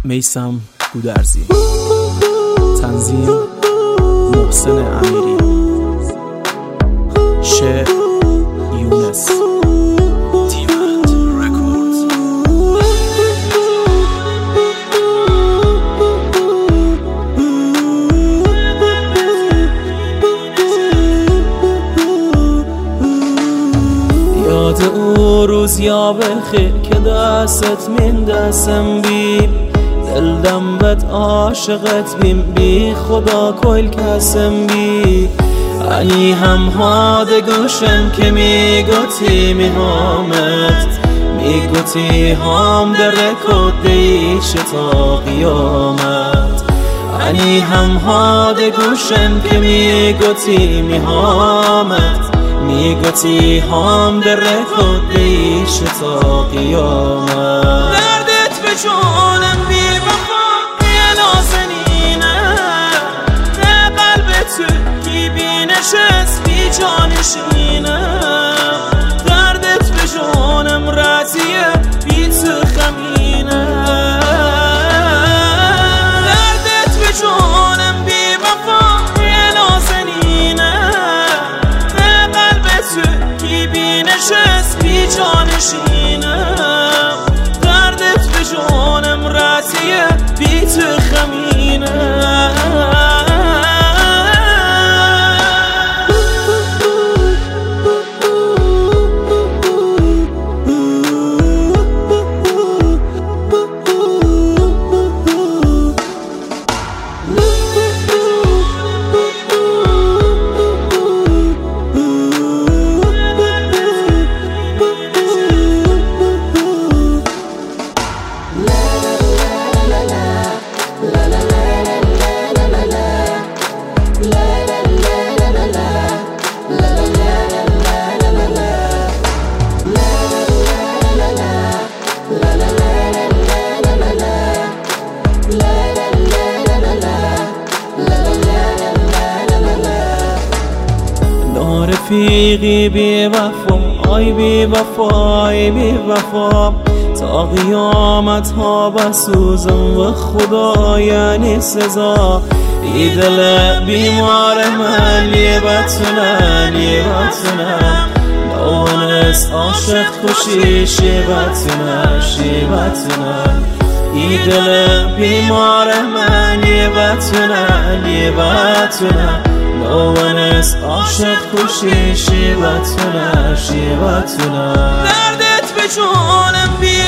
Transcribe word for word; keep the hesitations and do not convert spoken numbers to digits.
میثم گودرزی، تنظیم محسن امیری، شعر یونس، دیمند رکورد. یاد او روز یا بخیر که دستت من دستم بی دلدم بد عاشقت بیم بی خدا کل کسم بی انی هم هاده گوشم که میگوتی میهامت میگوتی هم در رکود دیش تا قیامت انی هم هاده گوشم که میگوتی میهامت میگوتی هم در رکود دیش تا قیامت دردت به جانم بی نشست بی جانشینم دردت به جانم رضیه بی تو خمینه دردت به جانم بی وفا نازنینه نه قلب تو کی بی نشست بی جانشینم دردت به جانم رضیه بی تو خمینه رفیقی بی وفا آی بی وفا آی بی وفا تا قیامت ها بسوزم و خدا یعنی سزا ای دل بیمار من لیبتونه لیبتونه نوانست عاشق کشی شیبتونه شیبتونه ای دل بیمار من لیبتونه لیبتونه نوانست عاشق کشی شیبتونه شیبتونه دردت به جانم بی